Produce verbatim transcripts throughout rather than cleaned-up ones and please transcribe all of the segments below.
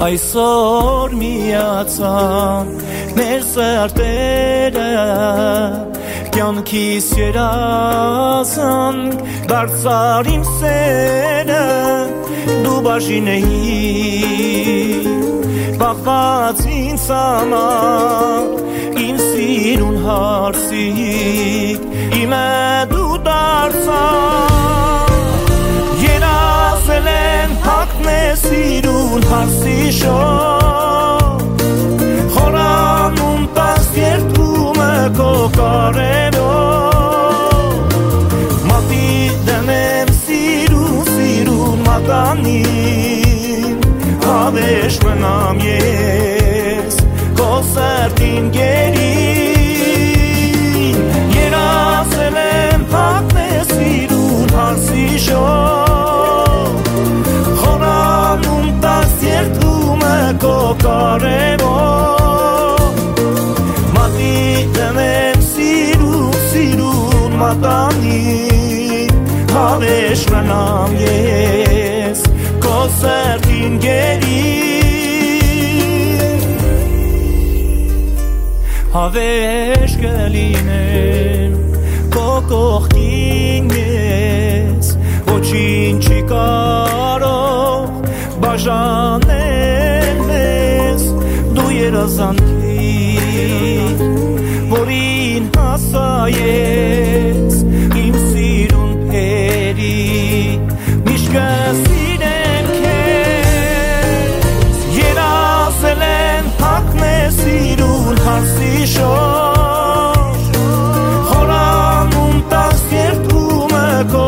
Այսօր միացան մեր սրտերը կյանքիս երազանք դարձար իմ սերը դու բաժին էիր բախված ինձ համար իմ սիրուն հարսիկ իմը դու դարձար երազել են հագնե սիրուն հարսի շոր խորանում տաս երդումը քո կարևոր մատի դնեմ սիրուն սիրուն մատանին հավերժ մնամ ես քո սրտին գերին երազել եմ հագնե սիրուն հարսի շոր խորանում տաս երդումը քո կարևոր մատի դնեմ սիրուն սիրուն մատանին հավերժ մնամ ես քո սրտին գերին հավերժ կլինեմ քո կողքին ես ոչինչ չի կարող բաժանել մեզ դու երազանքիր որին հասայես իմ սիրուն փերի միշտ կսիրեմ քեզ երազել եմ հագնե սիրուն հարսի շոր խորանում տաս երդումը քո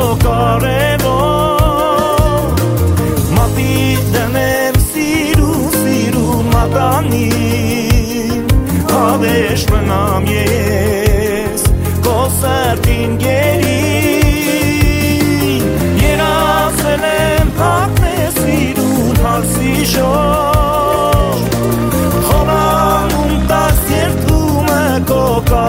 կարևոր մատի դնեմ սիրուն սիրուն մատանին հավերժ մնամ ես քո սրտին գերին երազել եմ հագնե սիրուն հարսի շոր խորանում տաս երդումը քո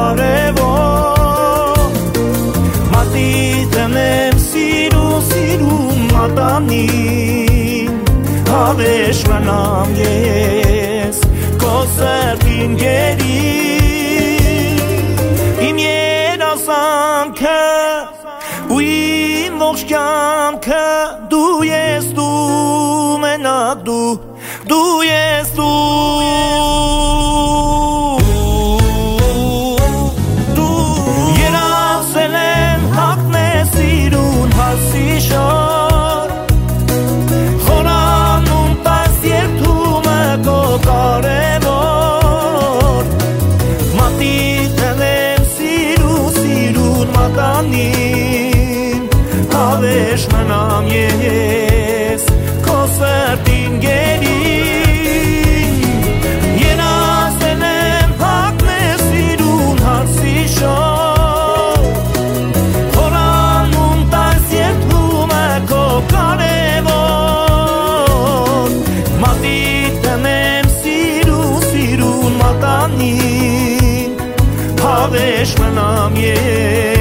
կարևոր մատի դնեմ սիրուն սիրուն մատանին հավերժ մնամ ես քո սրտին գերին իմ երազանքը ու իմ ողջ կյանքը դու ես դու մենակ դու դու ես դու երազել եմ հագնե սիրուն հարսի շոր խորանում տաս երդումը քո կարևոր մատի դնեմ սիրուն սիրուն մատանին հավերժ մնամ ես քո սրտին գերին երազել եմ հագնե սիրուն հարսի շոր խորանում տաս երդումը քո կարևոր մատի դնեմ սիրուն սիրուն մատանին հավերժ մնամ ես